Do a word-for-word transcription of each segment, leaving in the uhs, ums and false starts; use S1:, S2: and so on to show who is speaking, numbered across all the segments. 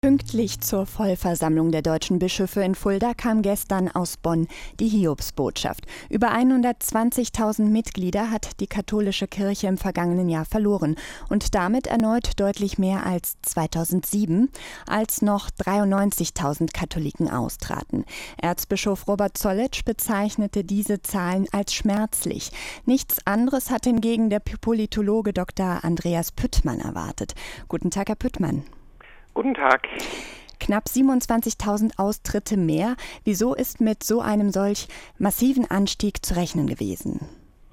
S1: Pünktlich zur Vollversammlung der deutschen Bischöfe in Fulda kam gestern aus Bonn die Hiobsbotschaft. Über hundertzwanzigtausend Mitglieder hat die katholische Kirche im vergangenen Jahr verloren und damit erneut deutlich mehr als zweitausendsieben, als noch dreiundneunzigtausend Katholiken austraten. Erzbischof Robert Zollitsch bezeichnete diese Zahlen als schmerzlich. Nichts anderes hat hingegen der Politologe Doktor Andreas Püttmann erwartet. Guten Tag, Herr Püttmann.
S2: Guten Tag.
S1: Knapp siebenundzwanzigtausend Austritte mehr. Wieso ist mit so einem solch massiven Anstieg zu rechnen gewesen?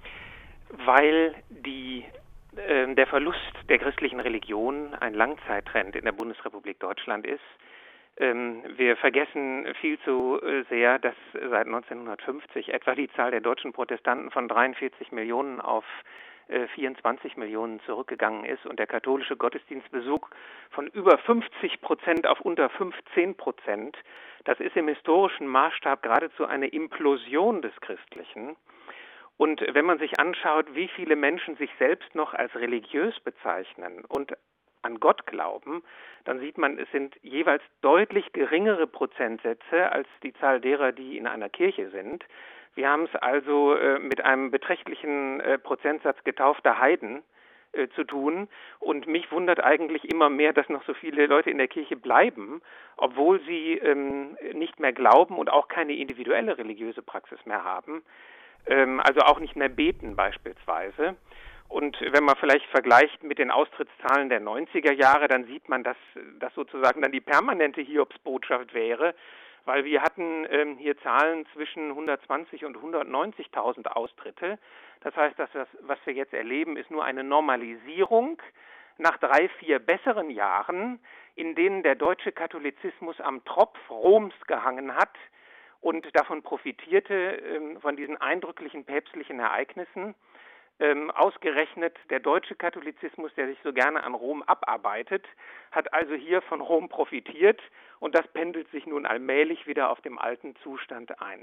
S2: Weil die, äh, der Verlust der christlichen Religion ein Langzeittrend in der Bundesrepublik Deutschland ist. Ähm, wir vergessen viel zu sehr, dass seit neunzehnhundertfünfzig etwa die Zahl der deutschen Protestanten von dreiundvierzig Millionen auf vierundzwanzig Millionen zurückgegangen ist und der katholische Gottesdienstbesuch von über fünfzig Prozent auf unter fünfzehn Prozent. Das ist im historischen Maßstab geradezu eine Implosion des Christlichen. Und wenn man sich anschaut, wie viele Menschen sich selbst noch als religiös bezeichnen und an Gott glauben, dann sieht man, es sind jeweils deutlich geringere Prozentsätze als die Zahl derer, die in einer Kirche sind. Wir haben es also äh, mit einem beträchtlichen äh, Prozentsatz getaufter Heiden äh, zu tun. Und mich wundert eigentlich immer mehr, dass noch so viele Leute in der Kirche bleiben, obwohl sie ähm, nicht mehr glauben und auch keine individuelle religiöse Praxis mehr haben. Ähm, also auch nicht mehr beten beispielsweise. Und wenn man vielleicht vergleicht mit den Austrittszahlen der neunziger Jahre, dann sieht man, dass das sozusagen dann die permanente Hiobsbotschaft wäre, weil wir hatten ähm, hier Zahlen zwischen hundertzwanzig und hundertneunzigtausend Austritte. Das heißt, dass das, was wir jetzt erleben, ist nur eine Normalisierung nach drei, vier besseren Jahren, in denen der deutsche Katholizismus am Tropf Roms gehangen hat und davon profitierte, ähm, von diesen eindrücklichen päpstlichen Ereignissen. Ähm, ausgerechnet der deutsche Katholizismus, der sich so gerne an Rom abarbeitet, hat also hier von Rom profitiert und das pendelt sich nun allmählich wieder auf dem alten Zustand ein.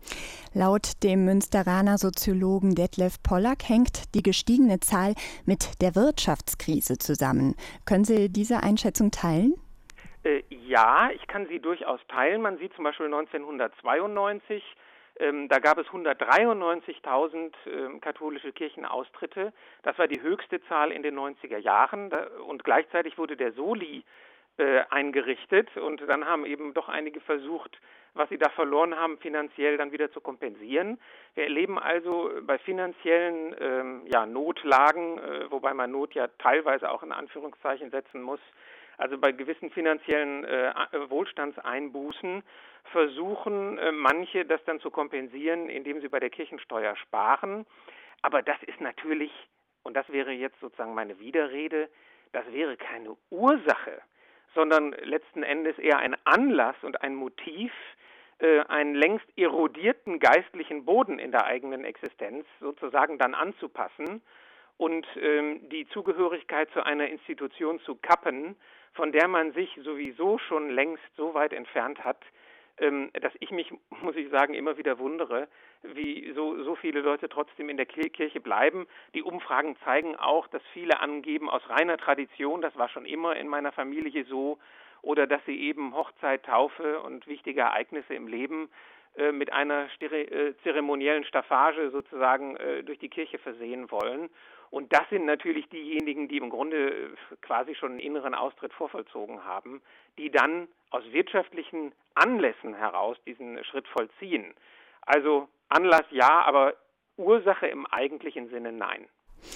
S1: Laut dem Münsteraner Soziologen Detlef Pollack hängt die gestiegene Zahl mit der Wirtschaftskrise zusammen. Können Sie diese Einschätzung teilen?
S2: Äh, ja, ich kann sie durchaus teilen. Man sieht zum Beispiel neunzehnhundertzweiundneunzig, Ähm, da gab es hundertdreiundneunzigtausend äh, katholische Kirchenaustritte. Das war die höchste Zahl in den neunziger Jahren. Da, und gleichzeitig wurde der Soli äh, eingerichtet. Und dann haben eben doch einige versucht, was sie da verloren haben, finanziell dann wieder zu kompensieren. Wir erleben also bei finanziellen ähm, ja, Notlagen, äh, wobei man Not ja teilweise auch in Anführungszeichen setzen muss, also bei gewissen finanziellen äh, Wohlstandseinbußen versuchen äh, manche, das dann zu kompensieren, indem sie bei der Kirchensteuer sparen. Aber das ist natürlich, und das wäre jetzt sozusagen meine Widerrede, das wäre keine Ursache, sondern letzten Endes eher ein Anlass und ein Motiv, äh, einen längst erodierten geistlichen Boden in der eigenen Existenz sozusagen dann anzupassen und ähm, die Zugehörigkeit zu einer Institution zu kappen, von der man sich sowieso schon längst so weit entfernt hat, ähm, dass ich mich, muss ich sagen, immer wieder wundere, wie so, so viele Leute trotzdem in der Kirche bleiben. Die Umfragen zeigen auch, dass viele angeben aus reiner Tradition, das war schon immer in meiner Familie so, oder dass sie eben Hochzeit, Taufe und wichtige Ereignisse im Leben äh, mit einer stere- äh, zeremoniellen Staffage sozusagen äh, durch die Kirche versehen wollen. Und das sind natürlich diejenigen, die im Grunde quasi schon einen inneren Austritt vorvollzogen haben, die dann aus wirtschaftlichen Anlässen heraus diesen Schritt vollziehen. Also Anlass ja, aber Ursache im eigentlichen Sinne nein.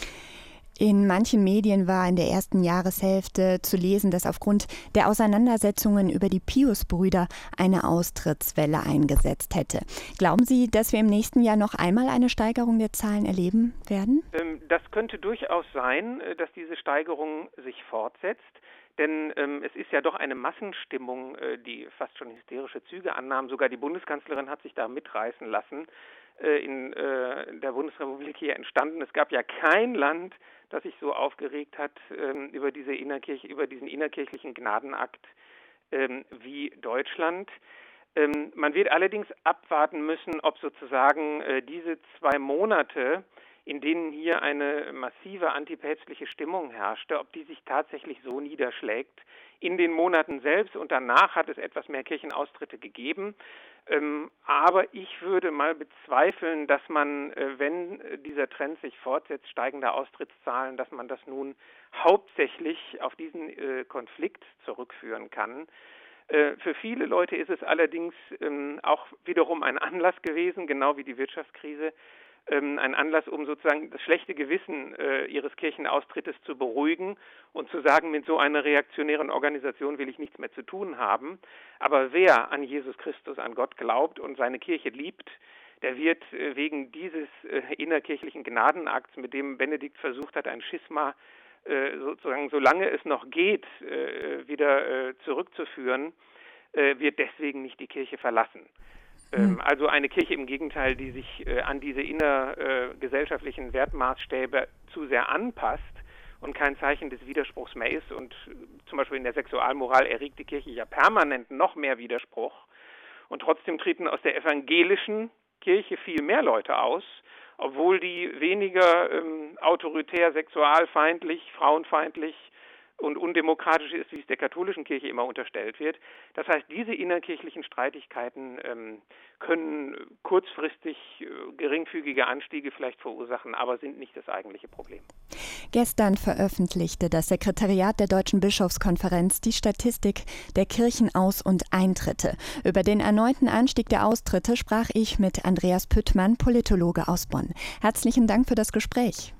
S1: In manchen Medien war in der ersten Jahreshälfte zu lesen, dass aufgrund der Auseinandersetzungen über die Pius-Brüder eine Austrittswelle eingesetzt hätte. Glauben Sie, dass wir im nächsten Jahr noch einmal eine Steigerung der Zahlen erleben werden?
S2: Das könnte durchaus sein, dass diese Steigerung sich fortsetzt. Denn ähm, es ist ja doch eine Massenstimmung, äh, die fast schon hysterische Züge annahm. Sogar die Bundeskanzlerin hat sich da mitreißen lassen, äh, in äh, der Bundesrepublik hier entstanden. Es gab ja kein Land, das sich so aufgeregt hat ähm, über diese innerkirch- über diesen innerkirchlichen Gnadenakt ähm, wie Deutschland. Ähm, man wird allerdings abwarten müssen, ob sozusagen äh, diese zwei Monate, in denen hier eine massive antipäpstliche Stimmung herrschte, ob die sich tatsächlich so niederschlägt. In den Monaten selbst und danach hat es etwas mehr Kirchenaustritte gegeben. Ähm, aber ich würde mal bezweifeln, dass man, äh, wenn dieser Trend sich fortsetzt, steigender Austrittszahlen, dass man das nun hauptsächlich auf diesen äh, Konflikt zurückführen kann. Äh, für viele Leute ist es allerdings ähm, auch wiederum ein Anlass gewesen, genau wie die Wirtschaftskrise, ähm, ein Anlass, um sozusagen das schlechte Gewissen äh, ihres Kirchenaustrittes zu beruhigen und zu sagen, mit so einer reaktionären Organisation will ich nichts mehr zu tun haben. Aber wer an Jesus Christus, an Gott glaubt und seine Kirche liebt, der wird äh, wegen dieses äh, innerkirchlichen Gnadenakts, mit dem Benedikt versucht hat, ein Schisma äh, sozusagen, solange es noch geht, äh, wieder äh, zurückzuführen, äh, wird deswegen nicht die Kirche verlassen. Ähm, also eine Kirche im Gegenteil, die sich äh, an diese innergesellschaftlichen äh, Wertmaßstäbe zu sehr anpasst und kein Zeichen des Widerspruchs mehr ist. Und äh, zum Beispiel in der Sexualmoral erregt die Kirche ja permanent noch mehr Widerspruch. Und trotzdem treten aus der evangelischen Kirche viel mehr Leute aus, obwohl die weniger ähm, autoritär, sexualfeindlich, frauenfeindlich und undemokratisch ist, wie es der katholischen Kirche immer unterstellt wird. Das heißt, diese innerkirchlichen Streitigkeiten ähm, können kurzfristig äh, geringfügige Anstiege vielleicht verursachen, aber sind nicht das eigentliche Problem.
S1: Gestern veröffentlichte das Sekretariat der Deutschen Bischofskonferenz die Statistik der Kirchenaus- und Eintritte. Über den erneuten Anstieg der Austritte sprach ich mit Andreas Püttmann, Politologe aus Bonn. Herzlichen Dank für das Gespräch.